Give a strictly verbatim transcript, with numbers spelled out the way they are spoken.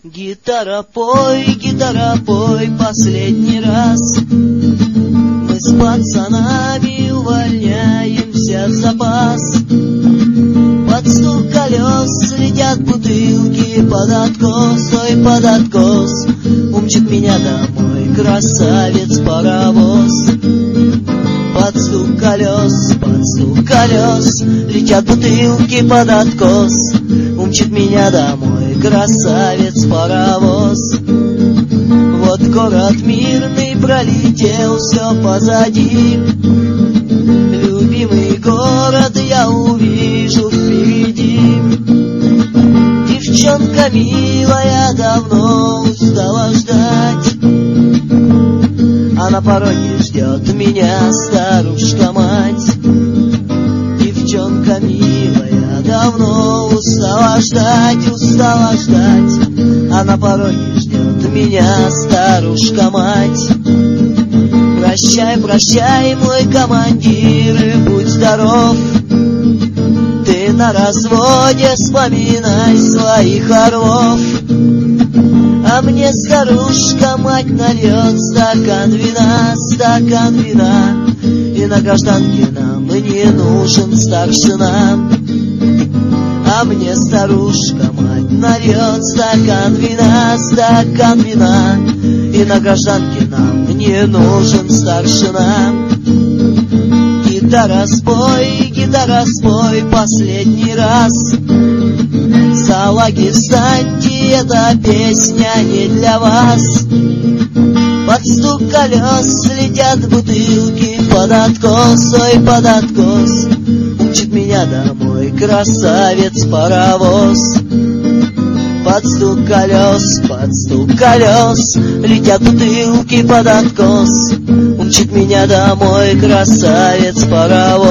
Гитара, пой, гитара, пой последний раз. Мы с пацанами увольняемся в запас. Под стук колес летят бутылки под откос, ой, под откос. Умчит меня домой красавец-паровоз. Под стук колес, под стук колес летят бутылки под откос. Умчит меня домой красавец-паровоз. Вот город мирный пролетел, все позади. Любимый город я увижу впереди. Девчонка милая давно устала ждать, а на пороге ждет меня старушка-мать. Девчонка милая давно устала ждать, устала ждать, а на пороге ждет меня старушка-мать. Прощай, прощай, мой командир, и будь здоров. Ты на разводе, вспоминай своих орлов. А мне старушка-мать нальет стакан вина, стакан вина. И на гражданке нам не нужен старшина. А мне старушка-мать нальет стакан вина, стакан вина. И на гражданке нам не нужен старшина. Гитара, спой, гитара, спой последний раз. Салаги, встаньте, эта песня не для вас. Под стук колес летят бутылки под откос, ой, под откос. Умчит меня домой красавец-паровоз. Под стук колес, под стук колес летят бутылки под откос. Умчит меня домой красавец-паровоз.